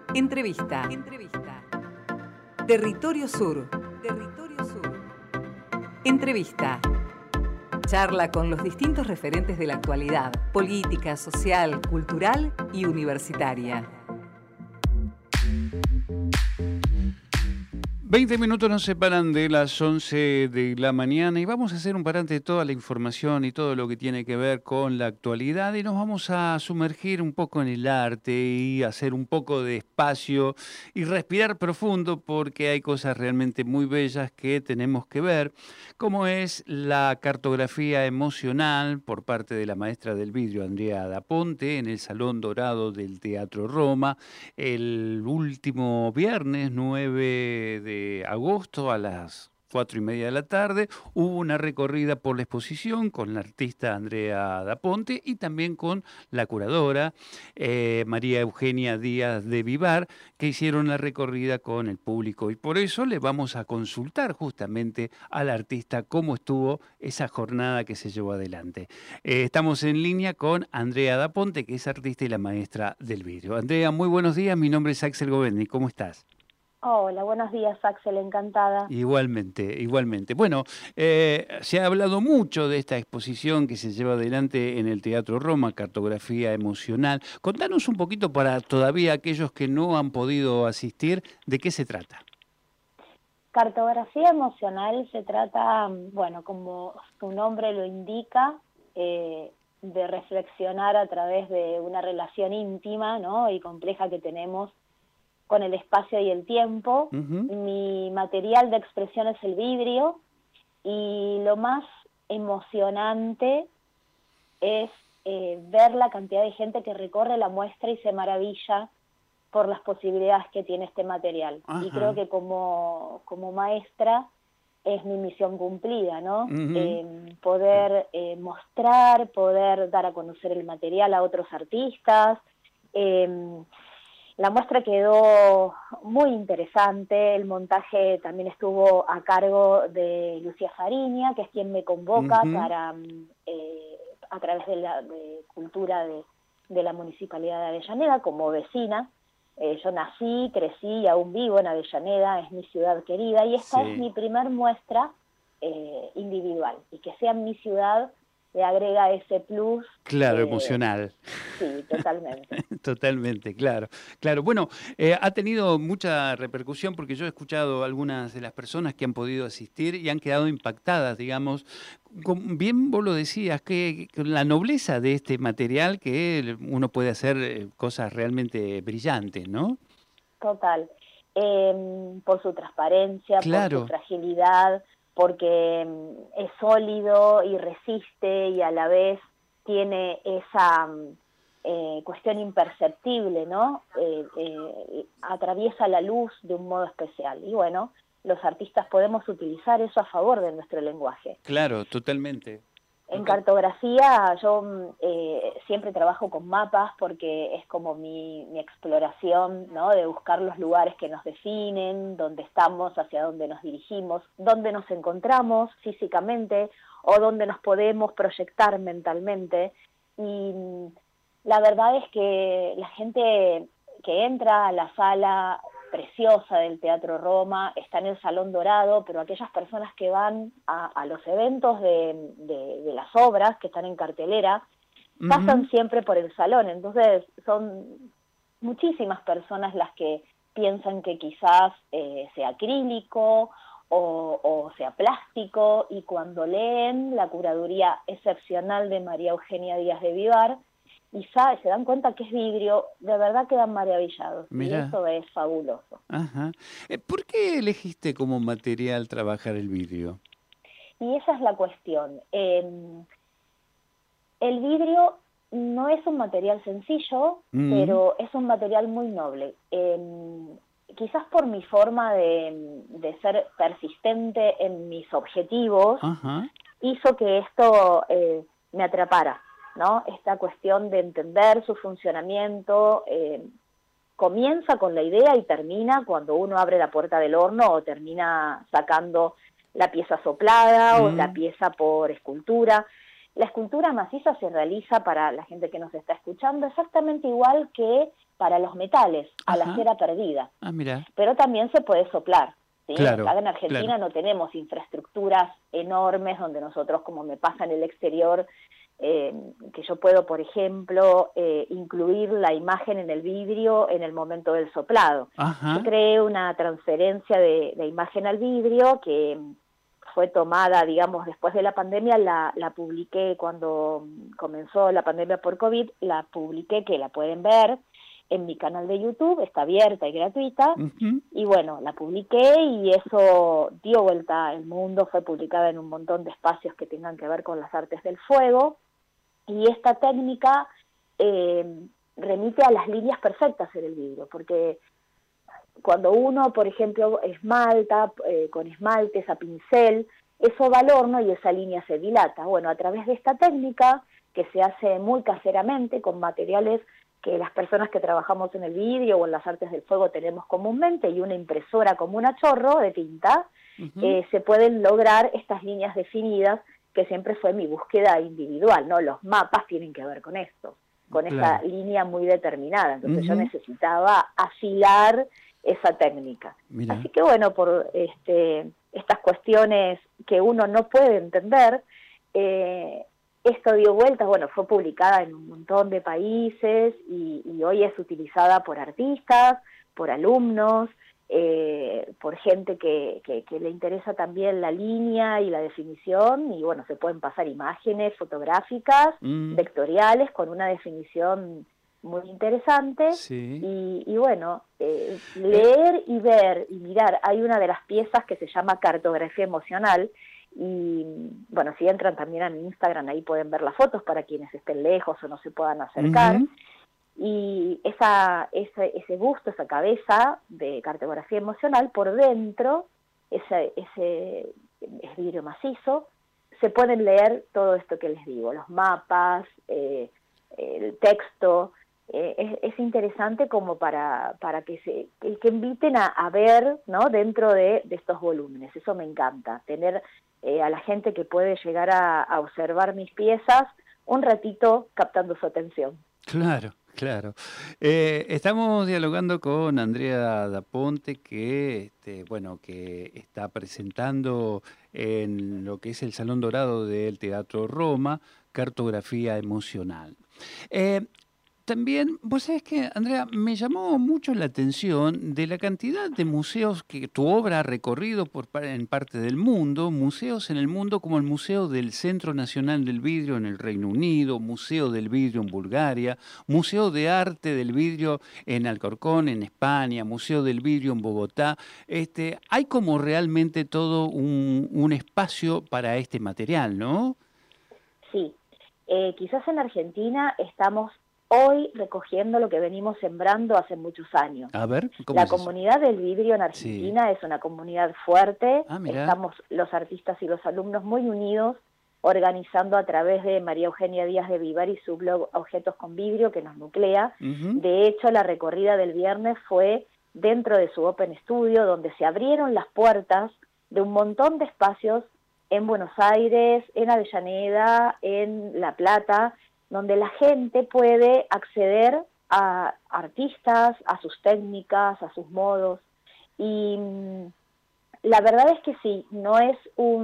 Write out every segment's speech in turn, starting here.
Entrevista. Territorio Sur. Entrevista. Charla con los distintos referentes de la actualidad, política, social, cultural y universitaria. 20 minutos nos separan de las 11 de la mañana y vamos a hacer un parante de toda la información y todo lo que tiene que ver con la actualidad y nos vamos a sumergir un poco en el arte y hacer un poco de espacio y respirar profundo porque hay cosas realmente muy bellas que tenemos que ver, como es la cartografía emocional por parte de la maestra del vidrio Andrea Daponte en el Salón Dorado del Teatro Roma el último viernes 9 de agosto a las 4:30 de la tarde, hubo una recorrida por la exposición con la artista Andrea Daponte y también con la curadora María Eugenia Díaz de Vivar, que hicieron la recorrida con el público. Y por eso le vamos a consultar justamente al artista cómo estuvo esa jornada que se llevó adelante. Estamos en línea con Andrea Daponte, que es artista y la maestra del vidrio. Andrea, muy buenos días, mi nombre es Axel Govendi, ¿cómo estás? Hola, buenos días, Axel, encantada. Igualmente, igualmente. Bueno, se ha hablado mucho de esta exposición que se lleva adelante en el Teatro Roma, Cartografía Emocional. Contanos un poquito para todavía aquellos que no han podido asistir, ¿de qué se trata? Cartografía emocional se trata, bueno, como su nombre lo indica, de reflexionar a través de una relación íntima, ¿no?, y compleja que tenemos con el espacio y el tiempo. Mi material de expresión es el vidrio y lo más emocionante es ver la cantidad de gente que recorre la muestra y se maravilla por las posibilidades que tiene este material. Ajá. Y creo que como maestra es mi misión cumplida, ¿no? Poder mostrar, poder dar a conocer el material a otros artistas. La muestra quedó muy interesante, el montaje también estuvo a cargo de Lucía Fariña, que es quien me convoca para, a través de cultura de la Municipalidad de Avellaneda, como vecina. Yo nací, crecí y aún vivo en Avellaneda, es mi ciudad querida, y esta es mi primer muestra individual, y que sea mi ciudad le agrega ese plus. Claro, emocional. Sí, totalmente. Totalmente, claro. Claro, bueno, ha tenido mucha repercusión porque yo he escuchado algunas de las personas que han podido asistir y han quedado impactadas, digamos. Bien vos lo decías, que la nobleza de este material que uno puede hacer cosas realmente brillantes, ¿no? Total. Por su transparencia, claro, por su fragilidad, porque es sólido y resiste y a la vez tiene esa cuestión imperceptible, ¿no? Atraviesa la luz de un modo especial. Y bueno, los artistas podemos utilizar eso a favor de nuestro lenguaje. Claro, totalmente. En cartografía yo siempre trabajo con mapas porque es como mi exploración, ¿no?, de buscar los lugares que nos definen, dónde estamos, hacia dónde nos dirigimos, dónde nos encontramos físicamente o dónde nos podemos proyectar mentalmente. Y la verdad es que la gente que entra a la sala preciosa del Teatro Roma está en el Salón Dorado, pero aquellas personas que van a los eventos de las obras que están en cartelera pasan siempre por el salón. Entonces son muchísimas personas las que piensan que quizás sea acrílico o sea plástico, y cuando leen la curaduría excepcional de María Eugenia Díaz de Vivar y se dan cuenta que es vidrio, de verdad quedan maravillados. Mirá. Y eso es fabuloso. Ajá. ¿Por qué elegiste como material trabajar el vidrio? Y esa es la cuestión. El vidrio no es un material sencillo, pero es un material muy noble. Quizás por mi forma de ser persistente en mis objetivos, hizo que esto me atrapara, ¿no? Esta cuestión de entender su funcionamiento comienza con la idea y termina cuando uno abre la puerta del horno o termina sacando la pieza soplada o la pieza por escultura. La escultura maciza se realiza, para la gente que nos está escuchando, exactamente igual que para los metales, a la Ajá. cera perdida. Ah, mira. Pero también se puede soplar, ¿sí? Claro, Acá en Argentina claro. no tenemos infraestructuras enormes donde nosotros, como me pasa en el exterior, que yo puedo, por ejemplo, incluir la imagen en el vidrio en el momento del soplado. Yo Ajá. creé una transferencia de imagen al vidrio que fue tomada, digamos, después de la pandemia, la publiqué cuando comenzó la pandemia por COVID, la publiqué, que la pueden ver en mi canal de YouTube, está abierta y gratuita, Ujú. y bueno, la publiqué y eso dio vuelta al mundo, fue publicada en un montón de espacios que tengan que ver con las artes del fuego, y esta técnica remite a las líneas perfectas en el vidrio, porque cuando uno, por ejemplo, esmalta con esmaltes a pincel, eso va al horno y esa línea se dilata. Bueno, a través de esta técnica, que se hace muy caseramente, con materiales que las personas que trabajamos en el vidrio o en las artes del fuego tenemos comúnmente, y una impresora común a chorro de tinta, Ujú. se pueden lograr estas líneas definidas, que siempre fue mi búsqueda individual, ¿no? Los mapas tienen que ver con esto, con esa Claro. línea muy determinada. Entonces yo Ujú. necesitaba afilar esa técnica. Mira. Así que bueno, por estas cuestiones que uno no puede entender, esto dio vueltas, bueno, fue publicada en un montón de países y hoy es utilizada por artistas, por alumnos, por gente que le interesa también la línea y la definición, y bueno, se pueden pasar imágenes fotográficas, Mm, vectoriales, con una definición muy interesante, sí. y bueno, Eh, leer y ver y mirar. Hay una de las piezas que se llama cartografía emocional, y bueno, si entran también a mi Instagram, ahí pueden ver las fotos para quienes estén lejos o no se puedan acercar, ujú. y ese busto, esa cabeza de cartografía emocional, por dentro, ese es vidrio macizo, se pueden leer todo esto que les digo, los mapas, el texto. Es interesante como para que inviten a ver, ¿no? Dentro de estos volúmenes. Eso me encanta, tener a la gente que puede llegar a observar mis piezas un ratito captando su atención. Claro, claro. Estamos dialogando con Andrea Daponte, que, bueno, que está presentando en lo que es el Salón Dorado del Teatro Roma, Cartografía Emocional. Eh, También, vos sabés que, Andrea, me llamó mucho la atención de la cantidad de museos que tu obra ha recorrido en parte del mundo, museos en el mundo como el Museo del Centro Nacional del Vidrio en el Reino Unido, Museo del Vidrio en Bulgaria, Museo de Arte del Vidrio en Alcorcón, en España, Museo del Vidrio en Bogotá. Hay como realmente todo un espacio para este material, ¿no? Sí, quizás en Argentina estamos hoy recogiendo lo que venimos sembrando hace muchos años. A ver, ¿cómo La es eso? comunidad del vidrio en Sí. Argentina es una comunidad fuerte, Ah, mira. estamos los artistas y los alumnos muy unidos, organizando a través de María Eugenia Díaz de Vivar y su blog Objetos con Vidrio, que nos nuclea. Ujú. De hecho, la recorrida del viernes fue dentro de su Open Studio, donde se abrieron las puertas de un montón de espacios en Buenos Aires, en Avellaneda, en La Plata, donde la gente puede acceder a artistas, a sus técnicas, a sus modos. Y la verdad es que sí, no es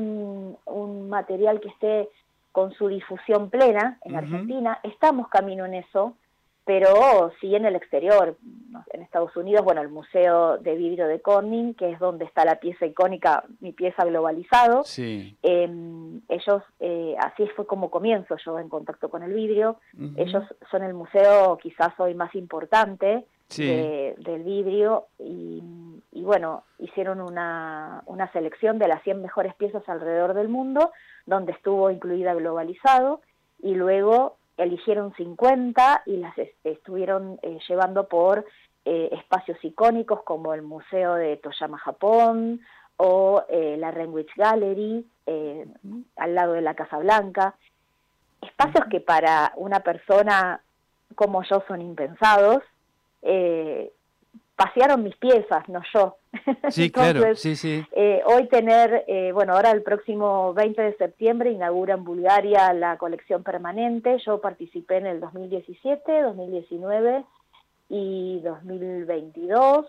un material que esté con su difusión plena en Ujú. Argentina, estamos camino en eso, pero sí en el exterior, en Estados Unidos, bueno, el Museo de Vidrio de Corning, que es donde está la pieza icónica, mi pieza Globalizado. Sí. Ellos, así fue como comienzo yo en contacto con el vidrio. Ellos Ujú. son el museo quizás hoy más importante Sí. del vidrio, y bueno, hicieron una selección de las 100 mejores piezas alrededor del mundo, donde estuvo incluida Globalizado, y luego eligieron 50 y las estuvieron llevando por espacios icónicos como el Museo de Toyama, Japón, o la Greenwich Gallery, Ujú. al lado de la Casa Blanca. Espacios Ujú. que para una persona como yo son impensados. eh, Pasearon mis piezas, no yo. Sí, claro, Entonces, sí, sí. hoy tener, bueno, ahora el próximo 20 de septiembre inaugura en Bulgaria la colección permanente. Yo participé en el 2017, 2019 y 2022.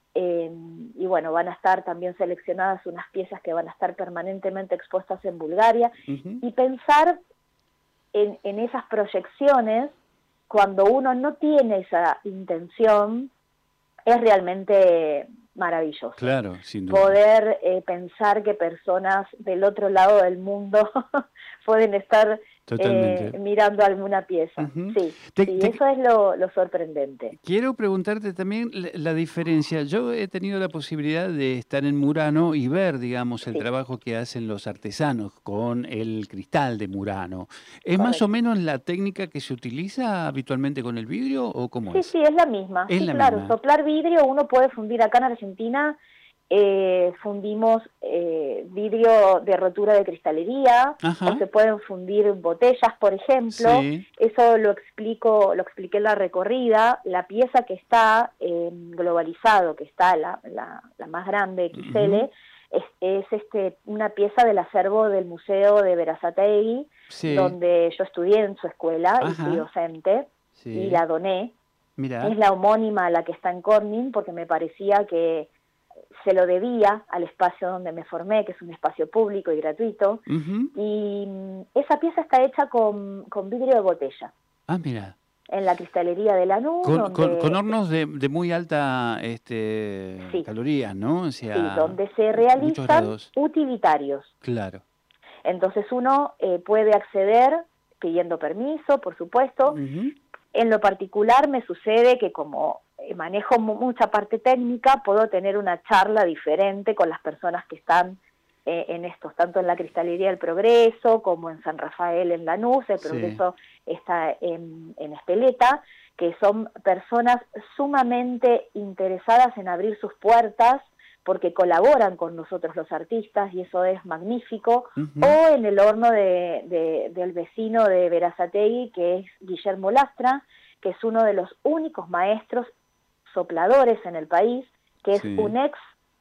Y bueno, van a estar también seleccionadas unas piezas que van a estar permanentemente expuestas en Bulgaria. Y pensar en esas proyecciones, cuando uno no tiene esa intención, es realmente maravilloso. Claro, sin duda. Poder pensar que personas del otro lado del mundo pueden estar mirando alguna pieza. Sí, eso es lo sorprendente. Quiero preguntarte también la diferencia. Yo he tenido la posibilidad de estar en Murano y ver, digamos, el trabajo que hacen los artesanos con el cristal de Murano. ¿Es más o menos la técnica que se utiliza habitualmente con el vidrio o cómo es? Sí, es la misma. Es la claro, misma. Soplar vidrio uno puede fundir acá en Argentina. Fundimos vidrio de rotura de cristalería. Ajá. O se pueden fundir botellas, por ejemplo. Sí. Eso lo expliqué en la recorrida. La pieza que está globalizado, que está la más grande, XL, es una pieza del acervo del Museo de Berazategui, donde yo estudié en su escuela y fui docente, y la doné. Mirá. Es la homónima a la que está en Corning, porque me parecía que se lo debía al espacio donde me formé, que es un espacio público y gratuito, y esa pieza está hecha con vidrio de botella. Ah, mira. En la cristalería de Lanús. Con hornos de muy alta calorías, ¿no? O sea, sí, donde se realizan utilitarios. Claro. Entonces uno puede acceder pidiendo permiso, por supuesto. En lo particular me sucede que como manejo mucha parte técnica, puedo tener una charla diferente con las personas que están en estos, tanto en la Cristalería del Progreso como en San Rafael en Lanús. El Progreso está en Espeleta, que son personas sumamente interesadas en abrir sus puertas porque colaboran con nosotros los artistas, y eso es magnífico. O en el horno del vecino de Berazategui, que es Guillermo Lastra, que es uno de los únicos maestros sopladores en el país, que es un ex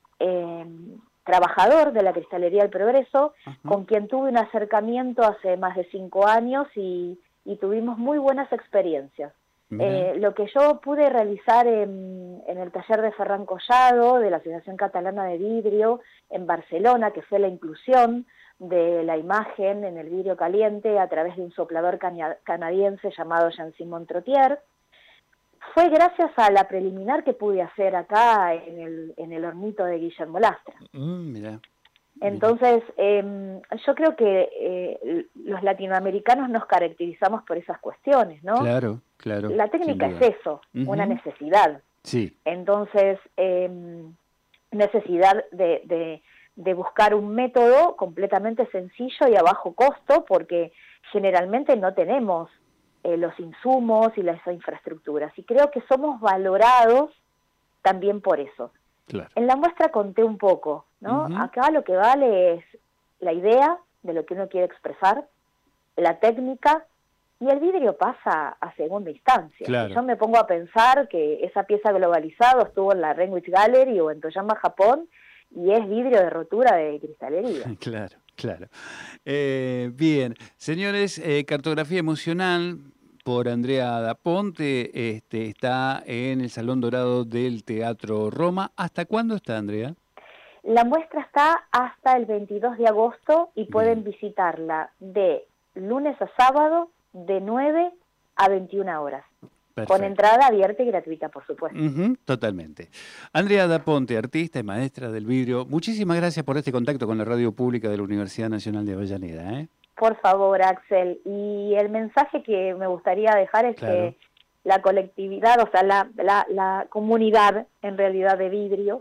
trabajador de la Cristalería del Progreso, con quien tuve un acercamiento hace más de 5 años y tuvimos muy buenas experiencias. Lo que yo pude realizar en el taller de Ferran Collado, de la Asociación Catalana de Vidrio, en Barcelona, que fue la inclusión de la imagen en el vidrio caliente a través de un soplador canadiense llamado Jean-Simon Trottier, fue gracias a la preliminar que pude hacer acá en el hornito de Guillermo Lastra. Mira. Entonces, yo creo que los latinoamericanos nos caracterizamos por esas cuestiones, ¿no? Claro. La técnica es eso, una necesidad. Sí. Entonces, necesidad de buscar un método completamente sencillo y a bajo costo, porque generalmente no tenemos los insumos y las infraestructuras. Y creo que somos valorados también por eso. Claro. En la muestra conté un poco, ¿no? Acá lo que vale es la idea de lo que uno quiere expresar, la técnica, y el vidrio pasa a segunda instancia. Claro. Yo me pongo a pensar que esa pieza globalizado estuvo en la Greenwich Gallery o en Toyama, Japón, y es vidrio de rotura de cristalería. Claro. Bien, señores, Cartografía Emocional por Andrea Da Ponte está en el Salón Dorado del Teatro Roma. ¿Hasta cuándo está, Andrea? La muestra está hasta el 22 de agosto y pueden visitarla de lunes a sábado de 9 a 21 horas. Perfecto. Con entrada abierta y gratuita, por supuesto. Totalmente. Andrea Da Ponte, artista y maestra del vidrio, muchísimas gracias por este contacto con la radio pública de la Universidad Nacional de Avellaneda. Por favor, Axel. Y el mensaje que me gustaría dejar es que la colectividad, o sea, la comunidad en realidad de vidrio,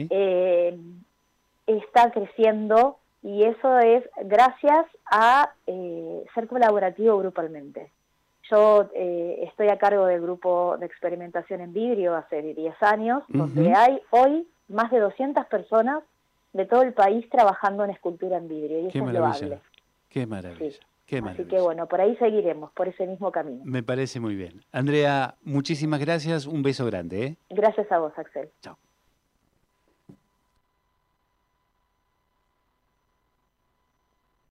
está creciendo, y eso es gracias a ser colaborativo grupalmente. Yo estoy a cargo del grupo de experimentación en vidrio hace 10 años, donde hay hoy más de 200 personas de todo el país trabajando en escultura en vidrio, y eso es loable. Qué maravilla. Sí. Qué maravilla. Así que bueno, por ahí seguiremos, por ese mismo camino. Me parece muy bien. Andrea, muchísimas gracias, un beso grande. Gracias a vos, Axel. Chao.